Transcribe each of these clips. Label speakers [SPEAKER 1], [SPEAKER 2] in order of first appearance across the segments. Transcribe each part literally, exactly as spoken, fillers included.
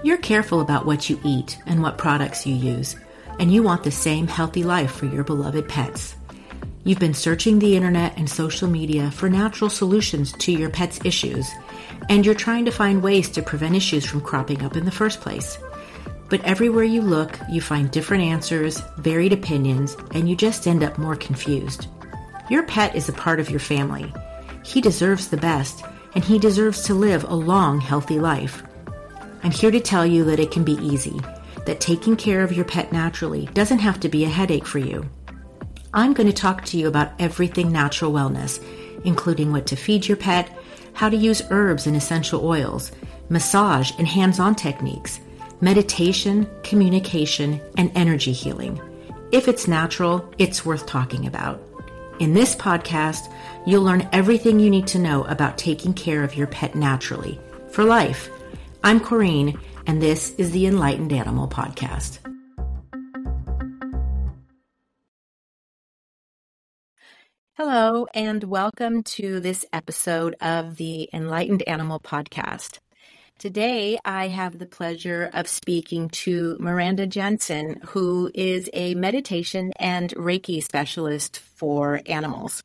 [SPEAKER 1] You're careful about what you eat and what products you use, and you want the same healthy life for your beloved pets. You've been searching the internet and social media for natural solutions to your pet's issues, and you're trying to find ways to prevent issues from cropping up in the first place. But everywhere you look, you find different answers, varied opinions, and you just end up more confused. Your pet is a part of your family. He deserves the best, and he deserves to live a long, healthy life. I'm here to tell you that it can be easy, that taking care of your pet naturally doesn't have to be a headache for you. I'm going to talk to you about everything natural wellness, including what to feed your pet, how to use herbs and essential oils, massage and hands-on techniques, meditation, communication, and energy healing. If it's natural, it's worth talking about. In this podcast, you'll learn everything you need to know about taking care of your pet naturally, for life. I'm Corrine, and this is the Enlightened Animal Podcast. Hello, and welcome to this episode of the Enlightened Animal Podcast. Today, I have the pleasure of speaking to Miranda Jensen, who is a meditation and Reiki specialist for animals.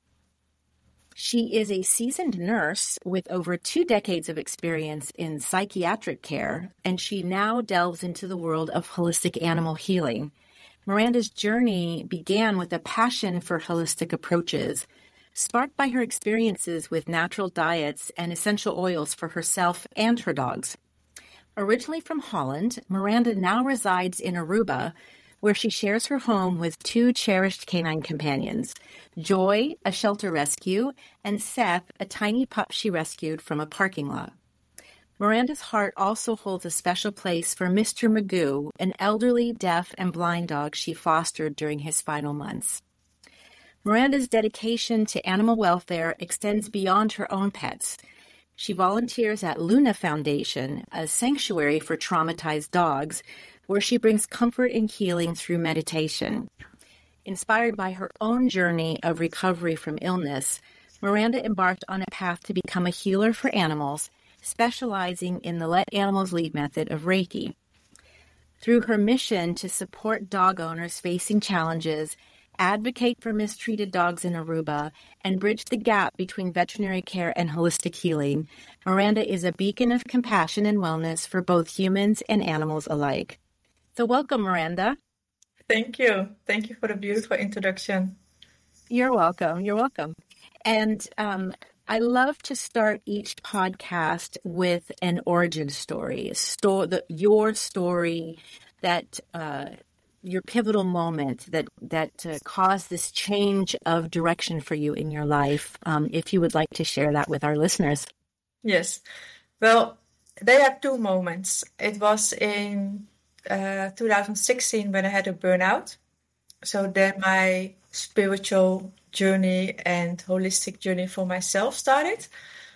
[SPEAKER 1] She is a seasoned nurse with over two decades of experience in psychiatric care, and she now delves into the world of holistic animal healing. Miranda's journey began with a passion for holistic approaches, sparked by her experiences with natural diets and essential oils for herself and her dogs. Originally from Holland, Miranda now resides in Aruba, where she shares her home with two cherished canine companions, Joy, a shelter rescue, and Seth, a tiny pup she rescued from a parking lot. Miranda's heart also holds a special place for Mister Magoo, an elderly, deaf, and blind dog she fostered during his final months. Miranda's dedication to animal welfare extends beyond her own pets. She volunteers at Luna Foundation, a sanctuary for traumatized dogs, where she brings comfort and healing through meditation. Inspired by her own journey of recovery from illness, Miranda embarked on a path to become a healer for animals, specializing in the Let Animals Lead method of Reiki. Through her mission to support dog owners facing challenges, advocate for mistreated dogs in Aruba, and bridge the gap between veterinary care and holistic healing, Miranda is a beacon of compassion and wellness for both humans and animals alike. So welcome, Miranda.
[SPEAKER 2] Thank you. Thank you for the beautiful introduction.
[SPEAKER 1] You're welcome. You're welcome. And um, I love to start each podcast with an origin story, a sto- the, your story, that uh, your pivotal moment that that uh, caused this change of direction for you in your life. Um, if you would like to share that with our listeners.
[SPEAKER 2] Yes. Well, they are two moments. It was in uh, two thousand sixteen when I had a burnout. So then my spiritual journey and holistic journey for myself started.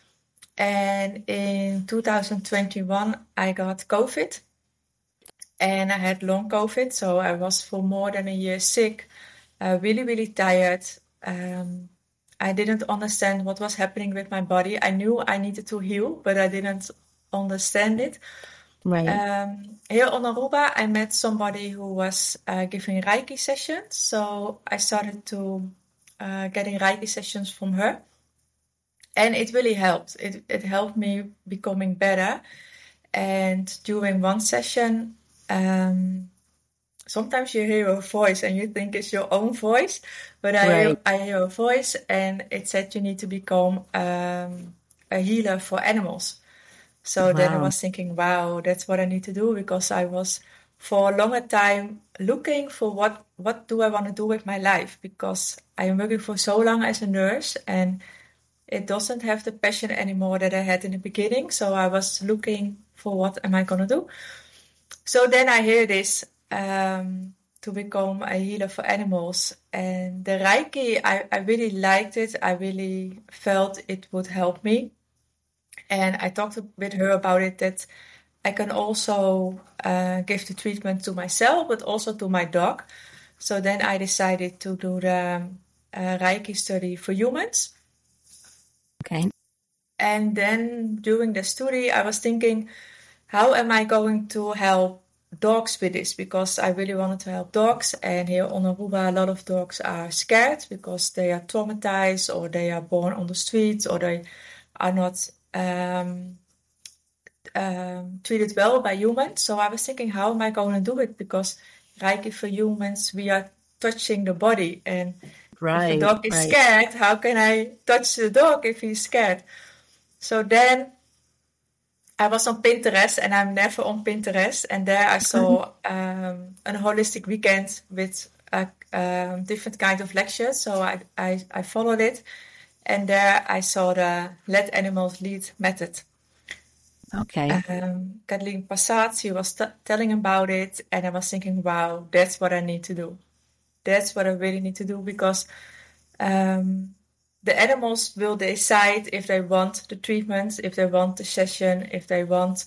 [SPEAKER 2] And in two thousand twenty-one, I got COVID. And I had long COVID, so I was for more than a year sick, uh, really, really tired. Um, I didn't understand what was happening with my body. I knew I needed to heal, but I didn't understand it.
[SPEAKER 1] Right.
[SPEAKER 2] Um, here on Aruba, I met somebody who was uh, giving Reiki sessions. So I started to uh, getting Reiki sessions from her. And it really helped. It, it helped me becoming better. And during one session, Um, sometimes you hear a voice and you think it's your own voice, but I,
[SPEAKER 1] right.
[SPEAKER 2] hear, I hear a voice and it said you need to become um, a healer for animals. So
[SPEAKER 1] Wow.
[SPEAKER 2] then I was thinking, wow, that's what I need to do, because I was for a longer time looking for what, what do I want to do with my life, because I am working for so long as a nurse and it doesn't have the passion anymore that I had in the beginning. So I was looking for what am I going to do. So then I hear this, um, to become a healer for animals. And the Reiki, I, I really liked it. I really felt it would help me. And I talked with her about it, that I can also uh, give the treatment to myself, but also to my dog. So then I decided to do the uh, Reiki study for humans.
[SPEAKER 1] Okay.
[SPEAKER 2] And then during the study, I was thinking, how am I going to help dogs with this? Because I really wanted to help dogs. And here on Aruba, a lot of dogs are scared because they are traumatized, or they are born on the streets, or they are not um, um, treated well by humans. So I was thinking, how am I going to do it? Because Reiki for humans, we are touching the body. And
[SPEAKER 1] Right,
[SPEAKER 2] if the dog is
[SPEAKER 1] right.
[SPEAKER 2] scared, how can I touch the dog if he's scared? So then I was on Pinterest, and I'm never on Pinterest. And there I saw um, a holistic weekend with uh, um, different kind of lectures. So I, I, I followed it. And there I saw the Let Animals Lead method.
[SPEAKER 1] Okay.
[SPEAKER 2] Um, Kathleen Passat, she was t- telling about it. And I was thinking, wow, that's what I need to do. That's what I really need to do, because um, the animals will decide if they want the treatment, if they want the session, if they want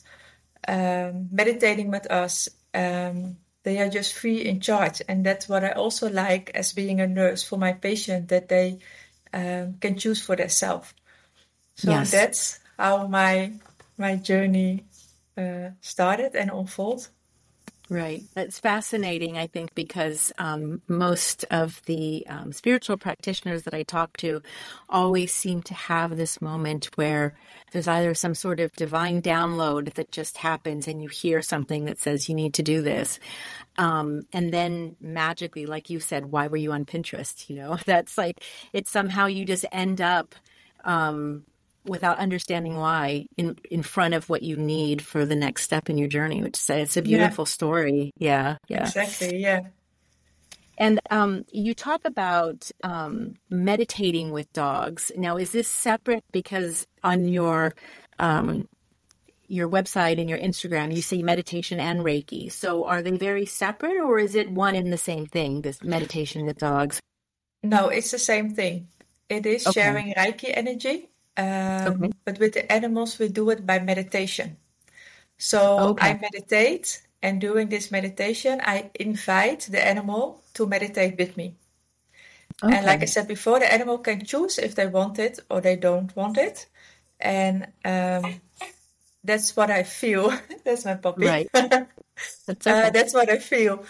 [SPEAKER 2] um, meditating with us. Um, they are just free in charge. And that's what I also like as being a nurse for my patient, that they um, can choose for themselves. So
[SPEAKER 1] Yes.
[SPEAKER 2] that's how my my journey uh, started and unfolded.
[SPEAKER 1] Right. That's fascinating, I think, because um, most of the um, spiritual practitioners that I talk to always seem to have this moment where there's either some sort of divine download that just happens and you hear something that says you need to do this. Um, and then magically, like you said, why were you on Pinterest? You know, that's like, it's somehow you just end up um, without understanding why in, in front of what you need for the next step in your journey, which is, it's a
[SPEAKER 2] Yeah,
[SPEAKER 1] beautiful story. Yeah. Yeah.
[SPEAKER 2] exactly. Yeah.
[SPEAKER 1] And um, you talk about um, meditating with dogs. Now, is this separate? Because on your um, your website and your Instagram, you say meditation and Reiki. So are they very separate, or is it one and the same thing, this meditation with dogs?
[SPEAKER 2] No, it's the same thing. It is
[SPEAKER 1] Okay.
[SPEAKER 2] sharing Reiki energy,
[SPEAKER 1] Okay.
[SPEAKER 2] um, but with the animals, we do it by meditation. So I
[SPEAKER 1] Okay.
[SPEAKER 2] meditate, and during this meditation, I invite the animal to meditate with me. And like I
[SPEAKER 1] Okay.
[SPEAKER 2] said before, the animal can choose if they want it or they don't want it. And um, that's what I feel. That's my puppy.
[SPEAKER 1] Right. That's
[SPEAKER 2] Uh,
[SPEAKER 1] okay.
[SPEAKER 2] that's what I feel.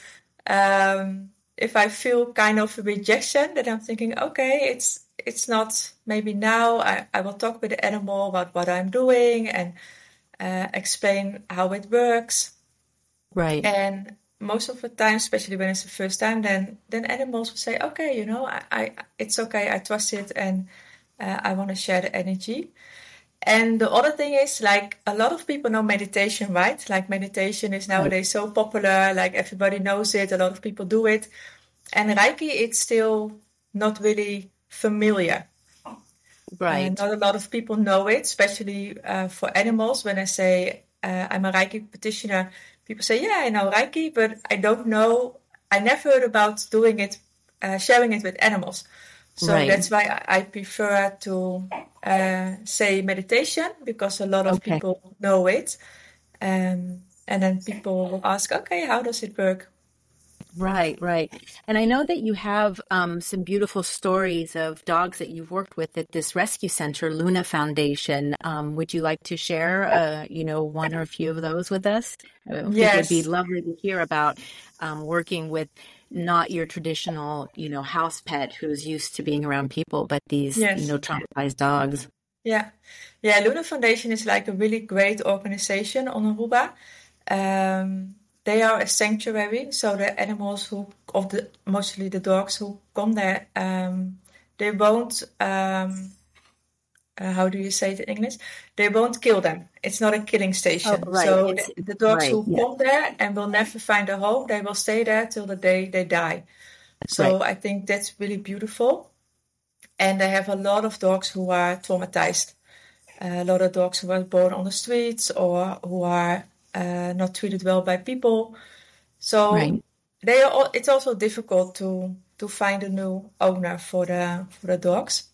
[SPEAKER 2] Um, if I feel kind of a rejection, then I'm thinking, okay, it's it's not maybe now. I, I will talk with the animal about what I'm doing and uh, explain how it works.
[SPEAKER 1] Right.
[SPEAKER 2] And most of the time, especially when it's the first time, then then animals will say, okay, you know, I, I it's okay, I trust it, and uh, I want to share the energy. And the other thing is, like, a lot of people know meditation, right? Like, meditation is
[SPEAKER 1] Right.
[SPEAKER 2] nowadays so popular, like everybody knows it, a lot of people do it. And Reiki, it's still not really familiar. And
[SPEAKER 1] Right.
[SPEAKER 2] not a lot of people know it, especially uh, for animals. When I say uh, I'm a Reiki practitioner, people say, yeah, I know Reiki, but I don't know, I never heard about doing it, uh, sharing it with animals. So
[SPEAKER 1] Right.
[SPEAKER 2] that's why I I prefer to uh, say meditation, because a lot of
[SPEAKER 1] Okay.
[SPEAKER 2] people know it. Um, and then people will ask, okay, how does it work?
[SPEAKER 1] Right, right. And I know that you have um, some beautiful stories of dogs that you've worked with at this rescue center, Luna Foundation. Um, would you like to share, uh, you know, one or a few of those with us? I think it would be
[SPEAKER 2] Yes,
[SPEAKER 1] lovely to hear about um, working with not your traditional, you know, house pet who's used to being around people, but these, you know,
[SPEAKER 2] yes.
[SPEAKER 1] traumatized dogs.
[SPEAKER 2] Yeah. Yeah, Luna Foundation is like a really great organization on Aruba. Um, they are a sanctuary, so the animals who, of the mostly the dogs who come there, um, they won't. Um, uh, how do you say it in English? They won't kill them. It's not a killing
[SPEAKER 1] Oh,
[SPEAKER 2] station.
[SPEAKER 1] right.
[SPEAKER 2] So
[SPEAKER 1] It's
[SPEAKER 2] the, the dogs
[SPEAKER 1] right.
[SPEAKER 2] who
[SPEAKER 1] Yeah.
[SPEAKER 2] come there and will never find a home, they will stay there till the day they die.
[SPEAKER 1] Right.
[SPEAKER 2] So I think that's really beautiful. And they have a lot of dogs who are traumatized. A lot of dogs who are born on the streets or who are uh, not treated well by people. So
[SPEAKER 1] Right.
[SPEAKER 2] they are. All, it's also difficult to to find a new owner for the for the dogs.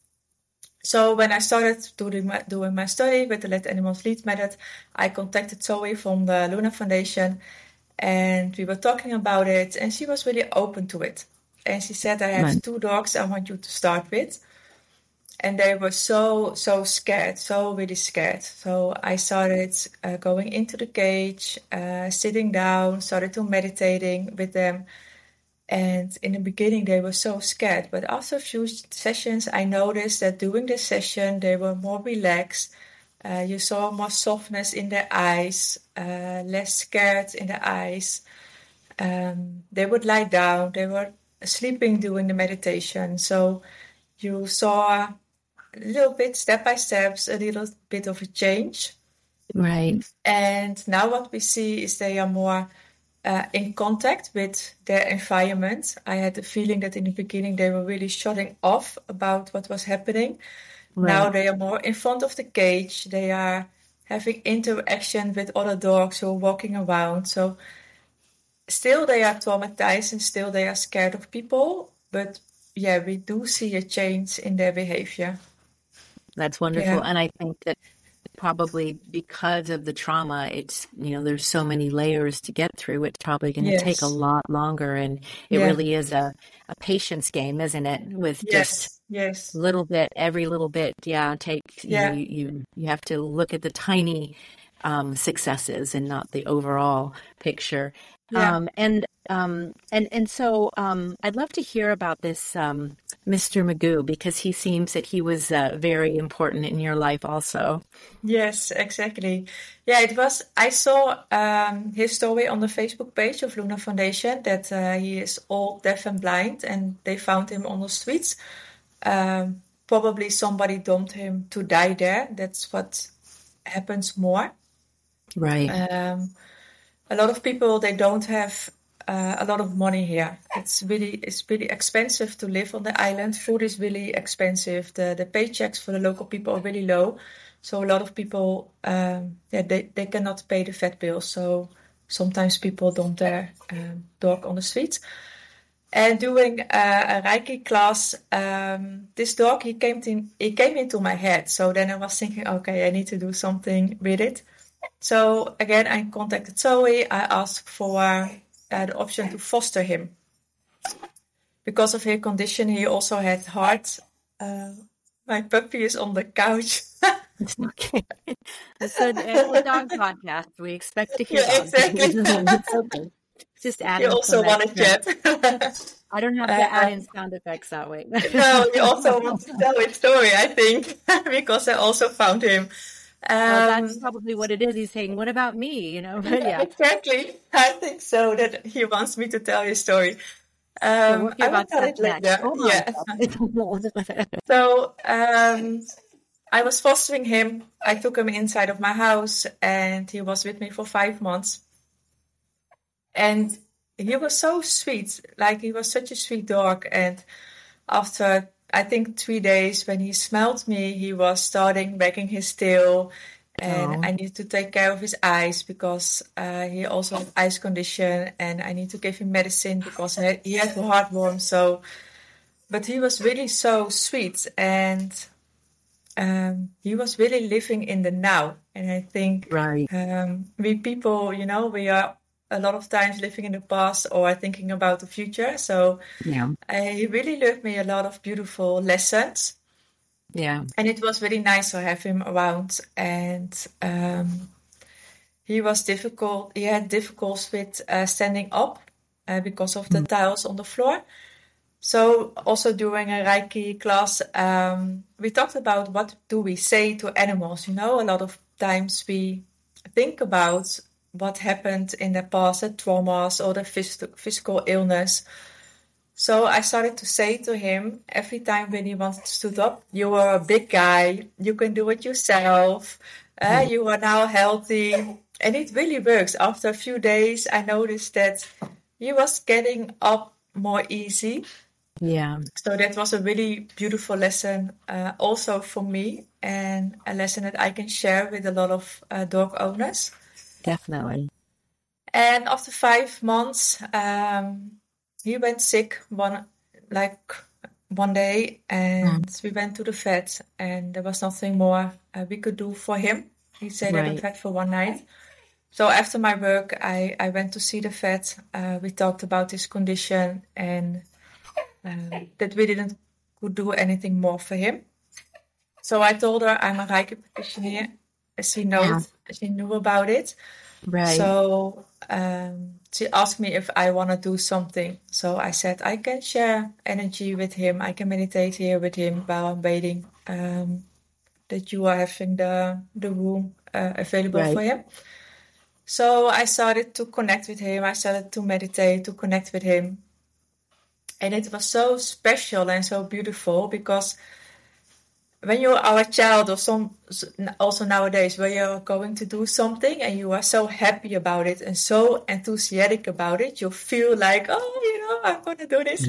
[SPEAKER 2] So when I started doing my, doing my study with the Let Animals Lead method, I contacted Zoe from the Luna Foundation, and we were talking about it, and she was really open to it. And she said, I
[SPEAKER 1] Right.
[SPEAKER 2] have two dogs I want you to start with. And they were so, so scared, so really scared. So I started uh, going into the cage, uh, sitting down, started to meditating with them. And in the beginning, they were so scared. But after a few sessions, I noticed that during the session, they were more relaxed. Uh, you saw more softness in their eyes, uh, less scared in the eyes. Um, they would lie down. They were sleeping during the meditation. So you saw a little bit, step by steps, a little bit of a change.
[SPEAKER 1] Right.
[SPEAKER 2] And now what we see is they are more uh, in contact with their environment. I had the feeling that in the beginning they were really shutting off about what was happening.
[SPEAKER 1] Right.
[SPEAKER 2] Now they are more in front of the cage. They are having interaction with other dogs who are walking around. So still they are traumatized and still they are scared of people. But yeah, we do see a change in their behavior.
[SPEAKER 1] That's wonderful.
[SPEAKER 2] Yeah.
[SPEAKER 1] And I think that probably because of the trauma, it's, you know, there's so many layers to get through. It's probably going to
[SPEAKER 2] Yes.
[SPEAKER 1] take a lot longer. And it
[SPEAKER 2] Yeah.
[SPEAKER 1] really is a, a patience game, isn't it? With just
[SPEAKER 2] Yes. Yes.
[SPEAKER 1] little bit, every little bit. Yeah. Take,
[SPEAKER 2] Yeah.
[SPEAKER 1] you, you, you have to look at the tiny um, successes and not the overall picture.
[SPEAKER 2] Yeah.
[SPEAKER 1] Um, and, um, and, and so, um, I'd love to hear about this, um, Mister Magoo, because he seems that he was, uh, very important in your life also.
[SPEAKER 2] Yes, exactly. Yeah, it was. I saw um, his story on the Facebook page of Luna Foundation that uh, he is all deaf and blind, and they found him on the streets. Um, probably somebody dumped him to die there. That's what happens more.
[SPEAKER 1] Right.
[SPEAKER 2] Um, a lot of people, they don't have uh, a lot of money here. It's really it's really expensive to live on the island. Food is really expensive. The the paychecks for the local people are really low. So a lot of people, um, yeah, they, they cannot pay the vet bill. So sometimes people dump their um, dog on the streets. And during uh, a Reiki class, um, this dog, he came in, he came into my head. So then I was thinking, okay, I need to do something with it. So again, I contacted Zoe. I asked for uh, the option to foster him. Because of his condition, he also had heart. Uh, my puppy is on the couch.
[SPEAKER 1] Okay. So it's a dog podcast. We expect to hear
[SPEAKER 2] Yeah,
[SPEAKER 1] dogs.
[SPEAKER 2] exactly.
[SPEAKER 1] It's okay. Just add
[SPEAKER 2] You
[SPEAKER 1] in
[SPEAKER 2] also
[SPEAKER 1] some
[SPEAKER 2] want to
[SPEAKER 1] extra-
[SPEAKER 2] chat.
[SPEAKER 1] I don't have to
[SPEAKER 2] Uh,
[SPEAKER 1] add in sound effects that way.
[SPEAKER 2] No, you also want to tell his story, I think, because I also found him.
[SPEAKER 1] Well,
[SPEAKER 2] Um,
[SPEAKER 1] that's probably what it is. He's saying, "What about me?" You know. But yeah.
[SPEAKER 2] Exactly. I think so, that he wants me to tell his story.
[SPEAKER 1] So
[SPEAKER 2] Um,
[SPEAKER 1] we'll hear
[SPEAKER 2] I will
[SPEAKER 1] about
[SPEAKER 2] tell
[SPEAKER 1] that
[SPEAKER 2] it
[SPEAKER 1] next.
[SPEAKER 2] later.
[SPEAKER 1] Hold on.
[SPEAKER 2] Yeah. So um, I was fostering him. I took him inside of my house, and he was with me for five months. And he was so sweet. Like, he was such a sweet dog. And after, I think, three days, when he smelled me, he was starting wagging his tail. And
[SPEAKER 1] Oh.
[SPEAKER 2] I needed to take care of his eyes because uh, he also had eyes condition. And I need to give him medicine because he had, he had heartworm. So, but he was really so sweet. And um, he was really living in the now. And I think
[SPEAKER 1] Right.
[SPEAKER 2] um, we people, you know, we are a lot of times living in the past or thinking about the future. So
[SPEAKER 1] Yeah.
[SPEAKER 2] uh, he really learned me a lot of beautiful lessons.
[SPEAKER 1] Yeah.
[SPEAKER 2] And it was really nice to have him around. And um, he was difficult. He had difficulties with uh, standing up uh, because of the tiles on the floor. So also during a Reiki class, um, we talked about what do we say to animals. You know, a lot of times we think about what happened in the past, the traumas or the phys- physical illness. So I started to say to him every time when he wanted to stood up, you are a big guy, you can do it yourself, uh, you are now healthy. And it really works. After a few days, I noticed that he was getting up more easy.
[SPEAKER 1] Yeah.
[SPEAKER 2] So that was a really beautiful lesson uh, also for me, and a lesson that I can share with a lot of uh, dog owners.
[SPEAKER 1] Definitely.
[SPEAKER 2] And after five months, um, he went sick one like one day, and
[SPEAKER 1] Mm.
[SPEAKER 2] we went to the vet, and there was nothing more uh, we could do for him. He stayed at the
[SPEAKER 1] Right.
[SPEAKER 2] vet for one night. So after my work, I, I went to see the vet. Uh, we talked about his condition, and uh, that we didn't could do anything more for him. So I told her I'm a Reiki practitioner. She
[SPEAKER 1] Yeah.
[SPEAKER 2] knows, she knew about it.
[SPEAKER 1] Right.
[SPEAKER 2] So um, she asked me if I want to do something. So I said I can share energy with him. I can meditate here with him while I'm waiting. Um, that you are having the the room uh, available
[SPEAKER 1] Right.
[SPEAKER 2] for him. So I started to connect with him. I started to meditate, to connect with him. And it was so special and so beautiful because when you are a child or some also nowadays where you're going to do something and you are so happy about it and so enthusiastic about it, you feel like, oh, you know, I'm going to do this.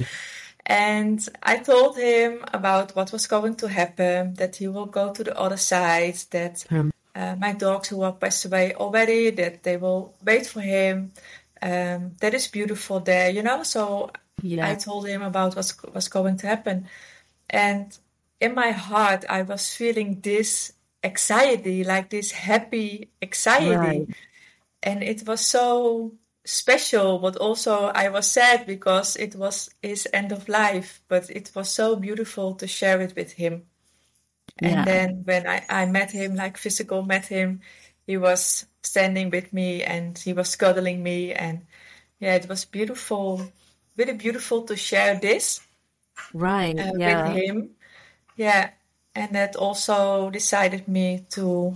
[SPEAKER 2] And I told him about what was going to happen, that he will go to the other side, that
[SPEAKER 1] Um,
[SPEAKER 2] uh, my dogs who are passed away already, that they will wait for him. Um, that is beautiful there, you know. So
[SPEAKER 1] yeah.
[SPEAKER 2] I told him about what's what's going to happen. And in my heart, I was feeling this anxiety, like this happy anxiety.
[SPEAKER 1] Right.
[SPEAKER 2] And it was so special, but also I was sad because it was his end of life, but it was so beautiful to share it with him. And
[SPEAKER 1] Yeah.
[SPEAKER 2] then when I, I met him, like physical met him, he was standing with me and he was cuddling me. And yeah, it was beautiful, really beautiful to share this
[SPEAKER 1] Right.
[SPEAKER 2] uh, with
[SPEAKER 1] Yeah.
[SPEAKER 2] him. Yeah. And that also decided me to,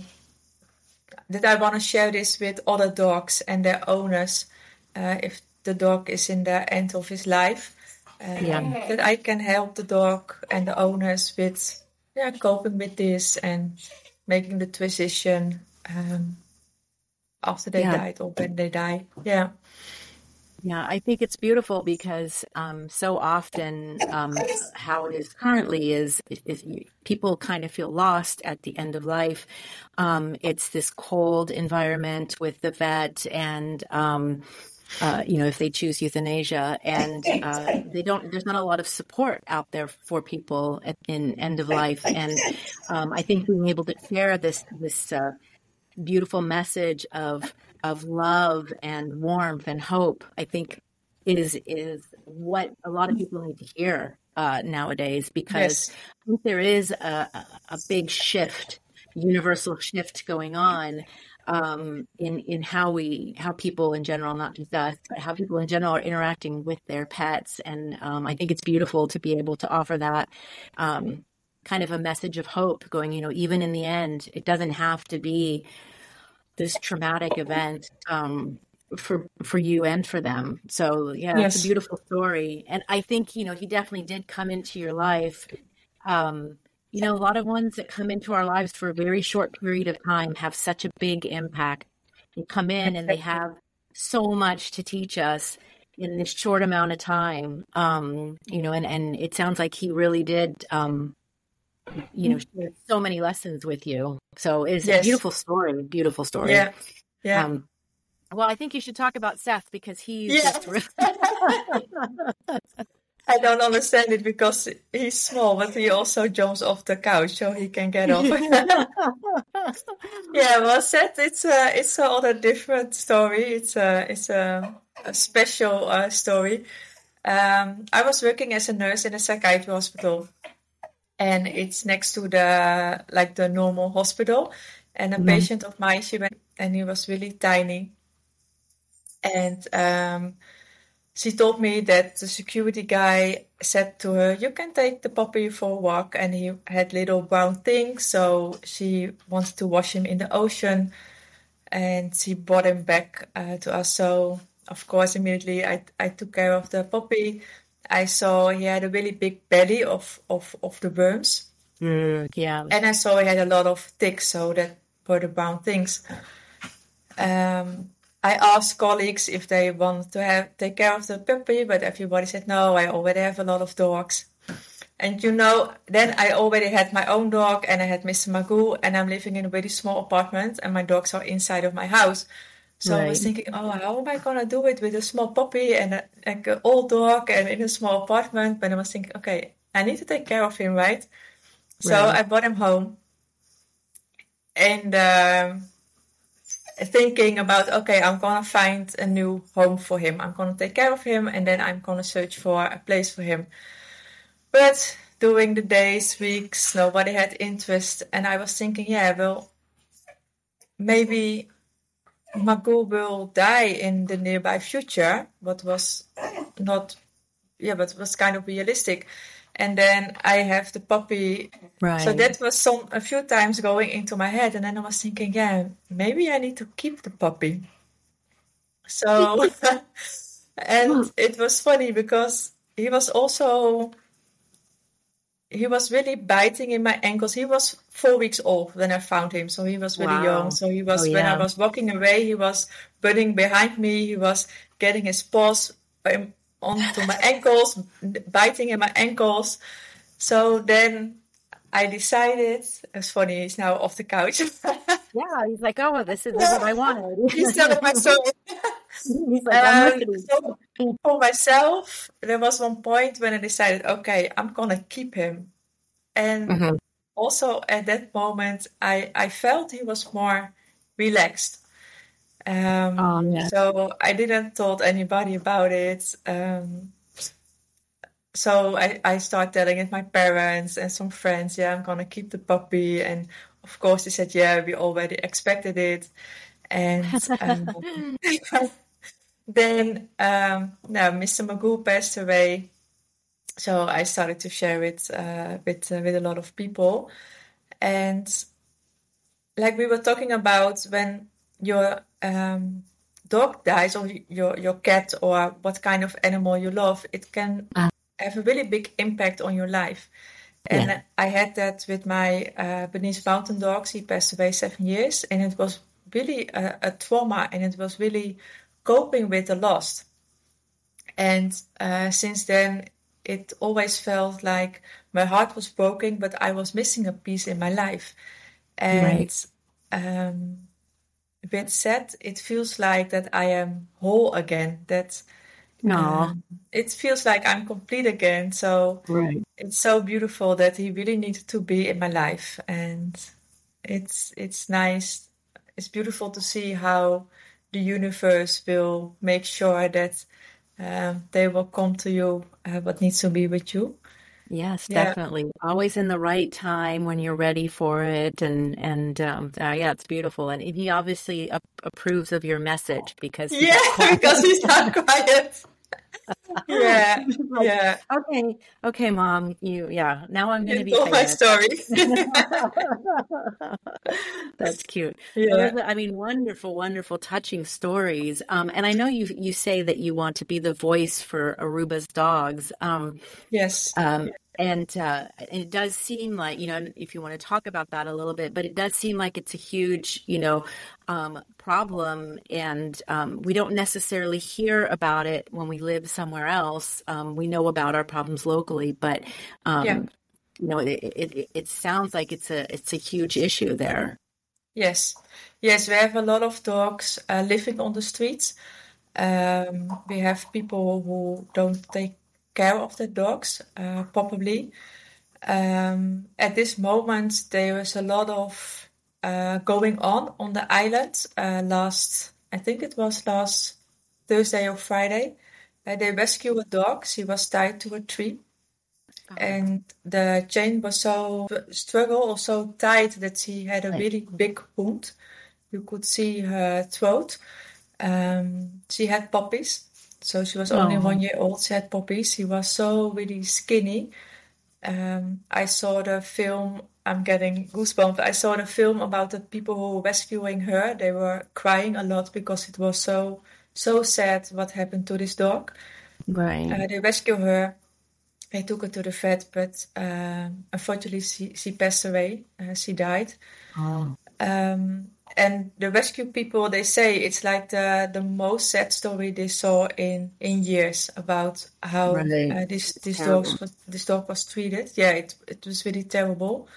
[SPEAKER 2] that I want to share this with other dogs and their owners. Uh, if the dog is in the end of his life, uh,
[SPEAKER 1] Yeah.
[SPEAKER 2] that I can help the dog and the owners with yeah, coping with this and making the transition um, after they
[SPEAKER 1] Yeah.
[SPEAKER 2] died or when they die. Yeah.
[SPEAKER 1] Yeah, I think it's beautiful because um, so often um, how it is currently is, is people kind of feel lost at the end of life. Um, it's this cold environment with the vet and, um, uh, you know, if they choose euthanasia and uh, they don't, there's not a lot of support out there for people at, in end of life. And um, I think being able to share this, this uh, beautiful message of of love and warmth and hope, I think is is what a lot of people need to hear uh, nowadays, because
[SPEAKER 2] Yes.
[SPEAKER 1] I think there is a, a big shift, universal shift going on um, in in how we how people in general, not just us, but how people in general are interacting with their pets, and um, I think it's beautiful to be able to offer that. Um, kind of a message of hope going, you know, even in the end, it doesn't have to be this traumatic event um, for for you and for them. So yeah, it's a
[SPEAKER 2] Yes.
[SPEAKER 1] beautiful story. And I think, you know, he definitely did come into your life. Um, you know, a lot of ones that come into our lives for a very short period of time have such a big impact. They come in and they have so much to teach us in this short amount of time. Um, you know, and, and it sounds like he really did um, you know, shared so many lessons with you. So it's
[SPEAKER 2] Yes.
[SPEAKER 1] a beautiful story, beautiful story.
[SPEAKER 2] Yeah. Yeah.
[SPEAKER 1] Um, well, I think you should talk about Seth because he's
[SPEAKER 2] Yeah.
[SPEAKER 1] just really...
[SPEAKER 2] I don't understand it because he's small, but he also jumps off the couch so he can get off. Yeah, well, Seth, it's a it's a other different story. It's a it's a, a special uh, story. Um, I was working as a nurse in a psychiatry hospital, and it's next to the like the normal hospital. And a
[SPEAKER 1] Mhm.
[SPEAKER 2] patient of mine, she went, and he was really tiny, and um, she told me that the security guy said to her, "You can take the puppy for a walk," and he had little brown things, so she wanted to wash him in the ocean, and she brought him back uh, to us. So of course, immediately I I took care of the puppy. I saw he had a really big belly of of of the worms,
[SPEAKER 1] Mm, yeah.
[SPEAKER 2] and I saw he had a lot of ticks, so that were the brown things. Um, I asked colleagues if they wanted to have take care of the puppy, but everybody said no. I already have a lot of dogs, and you know, then I already had my own dog, and I had Mister Magoo, and I'm living in a very small apartment, and my dogs are inside of my house. So I was
[SPEAKER 1] Right.
[SPEAKER 2] thinking, oh, how am I gonna do it with a small puppy and a, like an old dog and in a small apartment? But I was thinking, okay, I need to take care of him, right? So
[SPEAKER 1] Right.
[SPEAKER 2] I brought him home, and um, thinking about, okay, I'm gonna find a new home for him. I'm gonna take care of him, and then I'm gonna search for a place for him. But during the days, weeks, nobody had interest. And I was thinking, yeah, well, maybe Magoo will die in the nearby future, but was not, yeah, but was kind of realistic. And then I have the puppy.
[SPEAKER 1] Right.
[SPEAKER 2] So that was some a few times going into my head. And then I was thinking, yeah, maybe I need to keep the puppy. So, and it was funny because he was also, he was really biting in my ankles. He was four weeks old when I found him. So he was really
[SPEAKER 1] Wow.
[SPEAKER 2] young. So he was,
[SPEAKER 1] Oh,
[SPEAKER 2] when I
[SPEAKER 1] yeah.
[SPEAKER 2] was walking away, he was running behind me. He was getting his paws um, onto my ankles, biting in my ankles. So then I decided, it's funny, he's now off the couch.
[SPEAKER 1] Yeah, he's like, oh, this is what I wanted.
[SPEAKER 2] He's telling my story.
[SPEAKER 1] He's like, I'm
[SPEAKER 2] Um,
[SPEAKER 1] listening.
[SPEAKER 2] so for myself, there was one point when I decided, okay, I'm gonna keep him. And
[SPEAKER 1] Mhm.
[SPEAKER 2] also at that moment, I, I felt he was more relaxed. Um,
[SPEAKER 1] Oh, yeah.
[SPEAKER 2] so I didn't told anybody about it. Um, so I, I started telling it my parents and some friends, yeah, I'm gonna keep the puppy. And of course they said, yeah, we already expected it. And um, then um, now Mister Magoo passed away. So I started to share it uh, with uh, with a lot of people. And like we were talking about, when your um, dog dies, or your your cat, or what kind of animal you love, it can
[SPEAKER 1] Ah.
[SPEAKER 2] have a really big impact on your life. And
[SPEAKER 1] Yeah.
[SPEAKER 2] I had that with my uh, Bernese Mountain Dogs. He passed away seven years, and it was really a, a trauma, and it was really coping with the loss. And uh, since then, it always felt like my heart was broken, but I was missing a piece in my life. And
[SPEAKER 1] Right.
[SPEAKER 2] um, with that, it feels like that I am whole again. That
[SPEAKER 1] Aw.
[SPEAKER 2] um, it feels like I'm complete again. So
[SPEAKER 1] Right.
[SPEAKER 2] it's so beautiful that he really needed to be in my life, and it's it's nice. It's beautiful to see how the universe will make sure that um, they will come to you, uh, what needs to be with you.
[SPEAKER 1] Yes,
[SPEAKER 2] Yeah,
[SPEAKER 1] definitely. Always in the right time when you're ready for it, and and um, uh, yeah, it's beautiful. And he obviously ap approves of your message because he's
[SPEAKER 2] yeah,
[SPEAKER 1] quiet.
[SPEAKER 2] because he's not quiet. Yeah,
[SPEAKER 1] He's like,
[SPEAKER 2] yeah.
[SPEAKER 1] okay, okay, mom, you, yeah, now I'm going to
[SPEAKER 2] You
[SPEAKER 1] be
[SPEAKER 2] told my
[SPEAKER 1] paying
[SPEAKER 2] story.
[SPEAKER 1] attention. That's cute. Those
[SPEAKER 2] Yeah.
[SPEAKER 1] are, I mean, wonderful, wonderful, touching stories. Um, and I know you you say that you want to be the voice for Aruba's dogs. Um,
[SPEAKER 2] Yes.
[SPEAKER 1] um, and uh, it does seem like, you know, if you want to talk about that a little bit, but it does seem like it's a huge, you know, um, problem, and um, we don't necessarily hear about it when we live somewhere else. Um, we know about our problems locally, but
[SPEAKER 2] Yeah.
[SPEAKER 1] um, you know, it, it it sounds like it's a it's a huge issue there.
[SPEAKER 2] Yes. Yes, we have a lot of dogs uh, living on the streets. Um, we have people who don't take care of the dogs uh, properly. Um, at this moment, there is a lot of uh, going on on the island. Uh, last, I think it was last Thursday or Friday, uh, they rescued a dog. She was tied to a tree,
[SPEAKER 1] Oh,
[SPEAKER 2] and the chain was so struggle or so tight that she had a
[SPEAKER 1] right.
[SPEAKER 2] really big wound. You could see her throat. Um, she had puppies, so she was only
[SPEAKER 1] Oh,
[SPEAKER 2] one year old. She had puppies. She was so really skinny. Um, I saw the film. I'm getting goosebumps. I saw the film about the people who were rescuing her. They were crying a lot because it was so so sad what happened to this dog.
[SPEAKER 1] right.
[SPEAKER 2] Uh, they rescued her. They took her to the vet, but uh, unfortunately she, she passed away. Uh, she died.
[SPEAKER 1] Oh,
[SPEAKER 2] Um, and the rescue people, they say it's like the, the most sad story they saw in, in years about how
[SPEAKER 1] right.
[SPEAKER 2] uh, this
[SPEAKER 1] It's
[SPEAKER 2] this
[SPEAKER 1] terrible.
[SPEAKER 2] dogs was, this dog was treated. Yeah, it it was really terrible.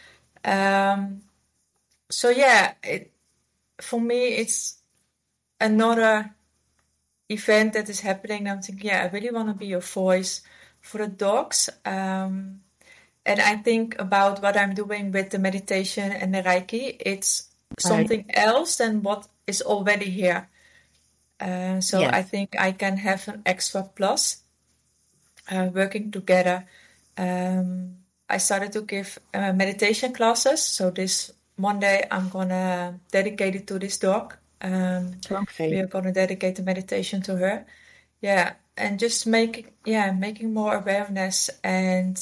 [SPEAKER 2] Um, so yeah, it, for me it's another event that is happening. I'm thinking, yeah, I really want to be a voice for the dogs. Um, and I think about what I'm doing with the meditation and the Reiki. It's
[SPEAKER 1] Right.
[SPEAKER 2] something else than what is already here. Uh, so I
[SPEAKER 1] Yes.
[SPEAKER 2] think I can have an extra plus uh, working together um, I started to give uh, meditation classes. So this Monday, I'm gonna dedicate it to this dog. Um,
[SPEAKER 1] Okay.
[SPEAKER 2] we are gonna dedicate the meditation to her. Yeah, and just making yeah making more awareness, and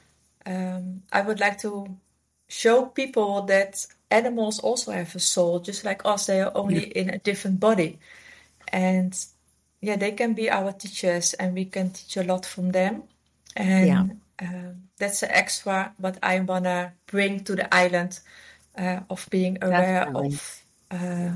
[SPEAKER 2] um, I would like to show people that animals also have a soul, just like us. They are only in a different body, and yeah, they can be our teachers, and we can teach a lot from them. And
[SPEAKER 1] Yeah.
[SPEAKER 2] um, that's the extra what I wanna bring to the island, uh, of being aware
[SPEAKER 1] Definitely.
[SPEAKER 2] of uh,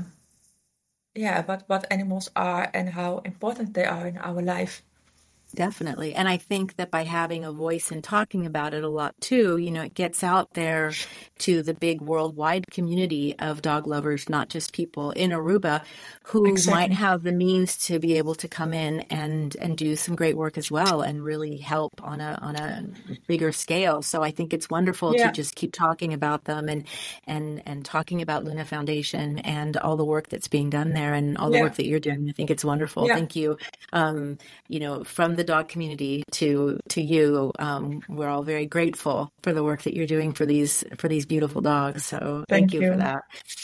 [SPEAKER 2] yeah what what animals are and how important they are in our life.
[SPEAKER 1] Definitely. And I think that by having a voice and talking about it a lot too, you know, it gets out there to the big worldwide community of dog lovers, not just people in Aruba who might
[SPEAKER 2] Exactly.
[SPEAKER 1] have the means to be able to come in and, and do some great work as well and really help on a, on a bigger scale. So I think it's wonderful to
[SPEAKER 2] Yeah.
[SPEAKER 1] just keep talking about them and, and, and talking about Luna Foundation and all the work that's being done there and all the
[SPEAKER 2] Yeah.
[SPEAKER 1] work that you're doing. I think it's wonderful.
[SPEAKER 2] Yeah.
[SPEAKER 1] Thank you. Um, you know, from the dog community to to you, um, we're all very grateful for the work that you're doing for these for these beautiful dogs. So thank,
[SPEAKER 2] Thank
[SPEAKER 1] you,
[SPEAKER 2] you.
[SPEAKER 1] for that.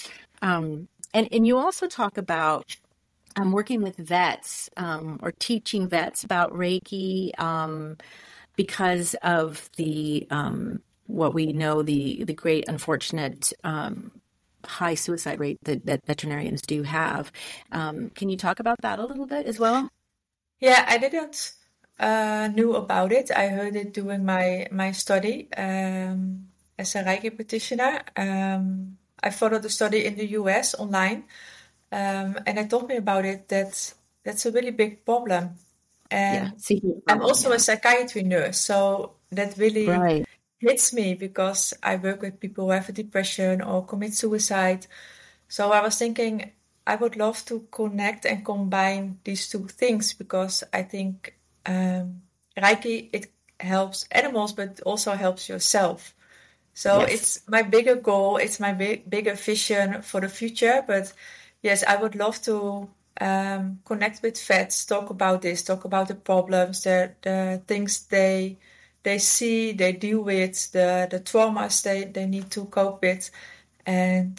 [SPEAKER 1] Um, and and you also talk about um, working with vets um, or teaching vets about Reiki um, because of the um, what we know the the great unfortunate um, high suicide rate that, that veterinarians do have. Um, can you talk about that a little bit as well?
[SPEAKER 2] Yeah, I didn't uh, knew about it. I heard it during my my study um, as a Reiki practitioner. Um, I followed the study in the U S online, um, and they told me about it. That that's a really big problem.
[SPEAKER 1] Yeah,
[SPEAKER 2] And
[SPEAKER 1] see,
[SPEAKER 2] I'm
[SPEAKER 1] problem,
[SPEAKER 2] also
[SPEAKER 1] yeah.
[SPEAKER 2] a psychiatry nurse, so that really
[SPEAKER 1] Right.
[SPEAKER 2] hits me because I work with people who have a depression or commit suicide. So I was thinking I would love to connect and combine these two things because I think um, Reiki, it helps animals, but also helps yourself. So
[SPEAKER 1] Yes.
[SPEAKER 2] it's my bigger goal, it's my big, bigger vision for the future. But yes, I would love to um, connect with vets, talk about this, talk about the problems, the, the things they they see, they deal with, the, the traumas they, they need to cope with, and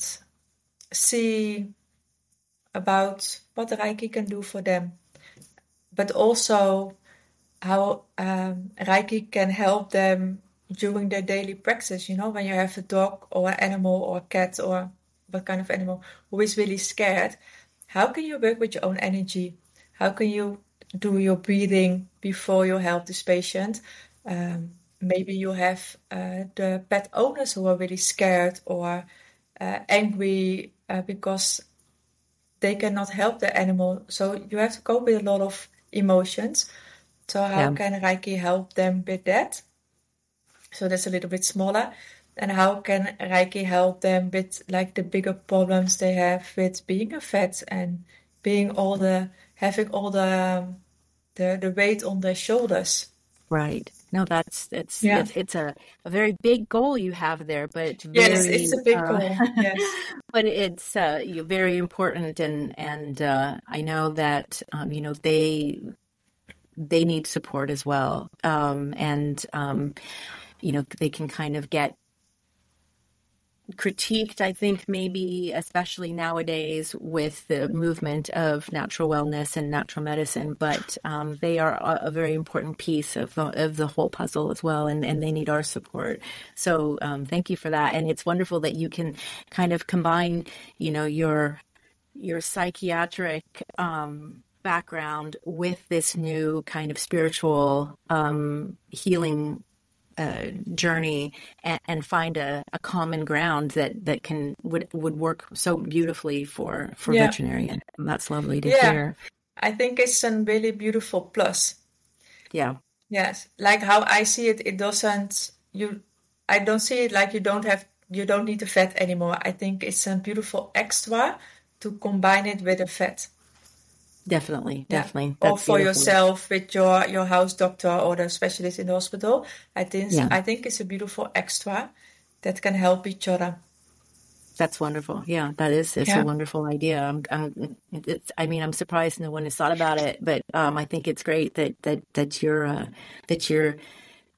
[SPEAKER 2] see about what Reiki can do for them, but also how um, Reiki can help them during their daily practice. You know, when you have a dog or an animal or a cat or what kind of animal who is really scared, how can you work with your own energy? How can you do your breathing before you help this patient? Um, maybe you have uh, the pet owners who are really scared or uh, angry uh, because they cannot help the animal. So you have to cope with a lot of emotions. So how
[SPEAKER 1] Yeah.
[SPEAKER 2] can Reiki help them with that? So that's a little bit smaller. And how can Reiki help them with like the bigger problems they have with being a vet and being all the having all the the, the weight on their shoulders?
[SPEAKER 1] Right. No, that's it's
[SPEAKER 2] Yeah.
[SPEAKER 1] it's it's a, a very big goal you have there, but it's
[SPEAKER 2] Yes,
[SPEAKER 1] very
[SPEAKER 2] it's a big
[SPEAKER 1] uh,
[SPEAKER 2] goal. Yes.
[SPEAKER 1] but it's uh, you very important, and and uh, I know that um, you know they they need support as well, um, and um, you know they can kind of get critiqued, I think, maybe especially nowadays with the movement of natural wellness and natural medicine, but um, they are a, a very important piece of the, of the whole puzzle as well, and, and they need our support. So um, thank you for that. And it's wonderful that you can kind of combine, you know, your your psychiatric um, background with this new kind of spiritual um, healing uh, journey and, and find a, a common ground that, that can would would work so beautifully for for
[SPEAKER 2] Yeah.
[SPEAKER 1] veterinarian. That's lovely to
[SPEAKER 2] Yeah.
[SPEAKER 1] hear.
[SPEAKER 2] I think it's a really beautiful plus.
[SPEAKER 1] Yeah.
[SPEAKER 2] Yes, like how I see it, it doesn't you I don't see it like you don't have you don't need a vet anymore. I think it's a beautiful extra to combine it with a vet.
[SPEAKER 1] Definitely,
[SPEAKER 2] Yeah.
[SPEAKER 1] definitely.
[SPEAKER 2] Or
[SPEAKER 1] That's
[SPEAKER 2] for
[SPEAKER 1] beautiful.
[SPEAKER 2] yourself with your, your house doctor or the specialist in the hospital. I think
[SPEAKER 1] Yeah.
[SPEAKER 2] I think it's a beautiful extra that can help each other.
[SPEAKER 1] That's wonderful. Yeah, that is it's
[SPEAKER 2] Yeah.
[SPEAKER 1] a wonderful idea. I'm, I'm it's, I mean, I'm surprised no one has thought about it, but um, I think it's great that that that you're uh, that you're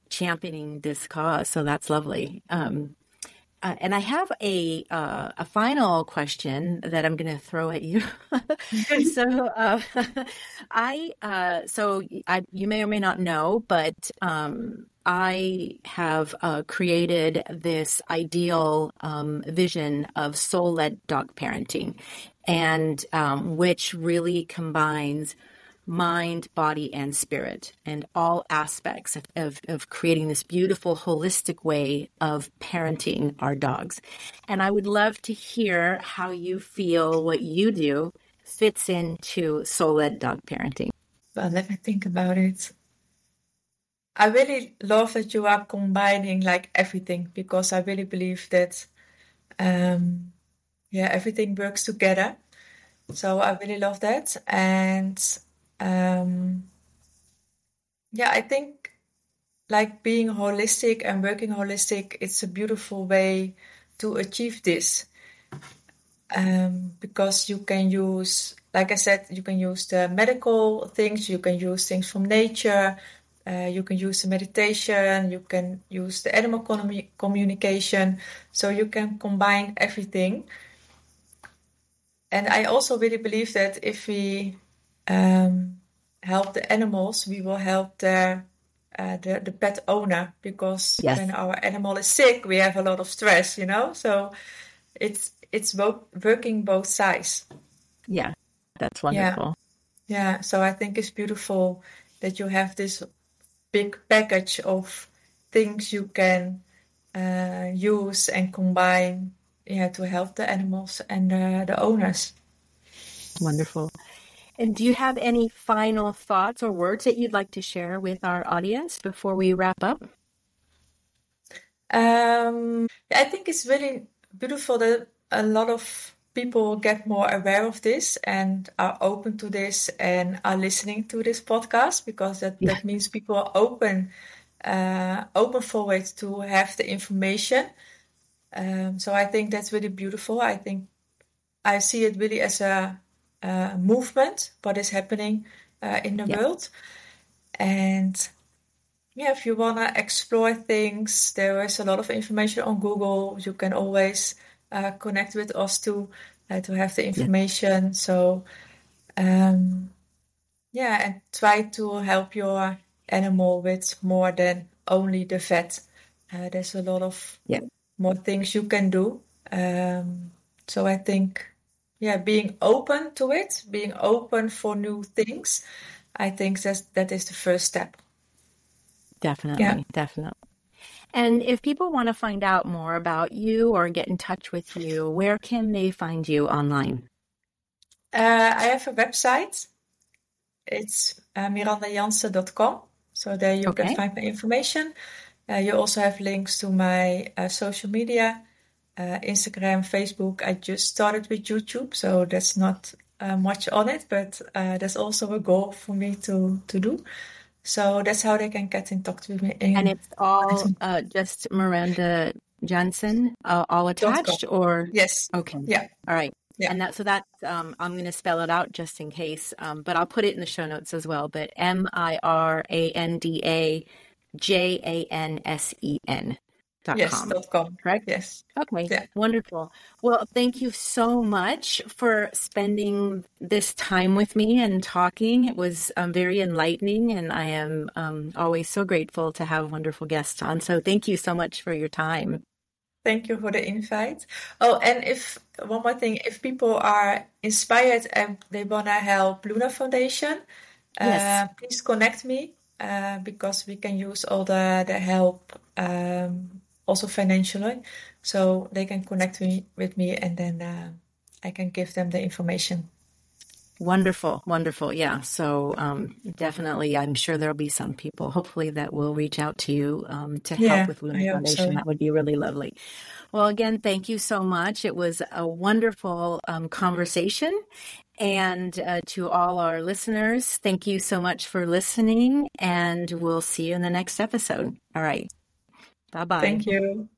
[SPEAKER 1] championing this cause. So that's lovely. Um, uh, and I have a uh, a final question that I'm going to throw at you. so uh, I uh, so I, you may or may not know, but um, I have uh, created this ideal um, vision of soul-led dog parenting, and um, which really combines mind, body, and spirit, and all aspects of, of, of creating this beautiful, holistic way of parenting our dogs. And I would love to hear how you feel what you do fits into soul-led dog parenting.
[SPEAKER 2] Well, let me think about it. I really love that you are combining like everything, because I really believe that, um, yeah, everything works together. So I really love that. And um, yeah, I think like being holistic and working holistic, it's a beautiful way to achieve this. Um, because you can use, like I said, you can use the medical things, you can use things from nature, uh, you can use the meditation, you can use the animal commu- communication. So you can combine everything. And I also really believe that if we um, help the animals, we will help the, uh, the the pet owner, because
[SPEAKER 1] Yes.
[SPEAKER 2] when our animal is sick, we have a lot of stress, you know. So it's it's both working both sides.
[SPEAKER 1] Yeah, that's wonderful.
[SPEAKER 2] Yeah. yeah. So I think it's beautiful that you have this big package of things you can uh, use and combine, yeah, to help the animals and uh, the owners.
[SPEAKER 1] Wonderful. And do you have any final thoughts or words that you'd like to share with our audience before we wrap up?
[SPEAKER 2] Um, I think it's really beautiful that a lot of people get more aware of this and are open to this and are listening to this podcast, because that,
[SPEAKER 1] Yeah.
[SPEAKER 2] that means people are open, uh, open for it to have the information. Um, so I think that's really beautiful. I think I see it really as a, a movement, what is happening uh, in the
[SPEAKER 1] Yeah.
[SPEAKER 2] world. And yeah, if you want to explore things, there is a lot of information on Google. You can always uh, connect with us too, uh, to have the information. So um, yeah, and try to help your animal with more than only the vet. Uh, there's a lot of
[SPEAKER 1] Yeah.
[SPEAKER 2] more things you can do. Um, so I think, yeah, being open to it, being open for new things, I think that's, that is the first step.
[SPEAKER 1] Definitely,
[SPEAKER 2] Yeah.
[SPEAKER 1] definitely. And if people want to find out more about you or get in touch with you, where can they find you online?
[SPEAKER 2] Uh, I have a website. It's uh, miranda jansen dot com. So there you
[SPEAKER 1] Okay.
[SPEAKER 2] can find my information. Uh, you also have links to my uh, social media, uh, Instagram, Facebook. I just started with YouTube, so that's not uh, much on it, but uh, that's also a goal for me to, to do. So that's how they can get in touch with me. In,
[SPEAKER 1] And it's all uh, just Miranda Jansen, uh, all attached, or?
[SPEAKER 2] Yes.
[SPEAKER 1] Okay.
[SPEAKER 2] Yeah.
[SPEAKER 1] All right.
[SPEAKER 2] Yeah.
[SPEAKER 1] And that, so that's, um, I'm going to spell it out just in case, um, but I'll put it in the show notes as well. But M I R A N D A J A N S E N dot
[SPEAKER 2] Yes,
[SPEAKER 1] com.
[SPEAKER 2] dot com.
[SPEAKER 1] Correct?
[SPEAKER 2] Yes.
[SPEAKER 1] Okay,
[SPEAKER 2] Yeah.
[SPEAKER 1] wonderful. Well, thank you so much for spending this time with me and talking. It was um, very enlightening, and I am um, always so grateful to have wonderful guests on. So thank you so much for your time.
[SPEAKER 2] Thank you for the invite. Oh, and if one more thing, if people are inspired and they want to help Luna Foundation,
[SPEAKER 1] Yes.
[SPEAKER 2] uh, please connect me, uh, because we can use all the, the help, um, also financially. So they can connect me with me, and then uh, I can give them the information.
[SPEAKER 1] Wonderful, wonderful. Yeah. So um, definitely, I'm sure there'll be some people, hopefully, that will reach out to you um, to
[SPEAKER 2] Yeah,
[SPEAKER 1] help with Luna
[SPEAKER 2] I hope
[SPEAKER 1] Foundation.
[SPEAKER 2] so.
[SPEAKER 1] That would be really lovely. Well, again, thank you so much. It was a wonderful um, conversation. And uh, to all our listeners, thank you so much for listening. And we'll see you in the next episode. All right. Bye-bye.
[SPEAKER 2] Thank you.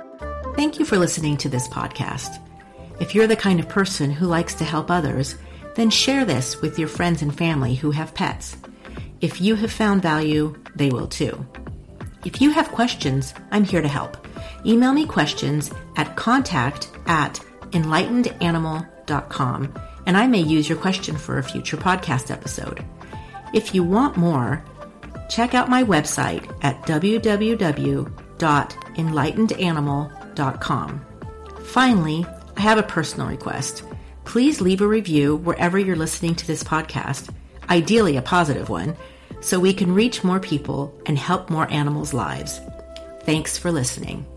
[SPEAKER 1] Thank you for listening to this podcast. If you're the kind of person who likes to help others, then share this with your friends and family who have pets. If you have found value, they will too. If you have questions, I'm here to help. Email me questions at contact at enlightened animal dot com, and I may use your question for a future podcast episode. If you want more, check out my website at w w w dot enlightened animal dot com. Finally, I have a personal request. Please leave a review wherever you're listening to this podcast, ideally a positive one, so we can reach more people and help more animals' lives. Thanks for listening.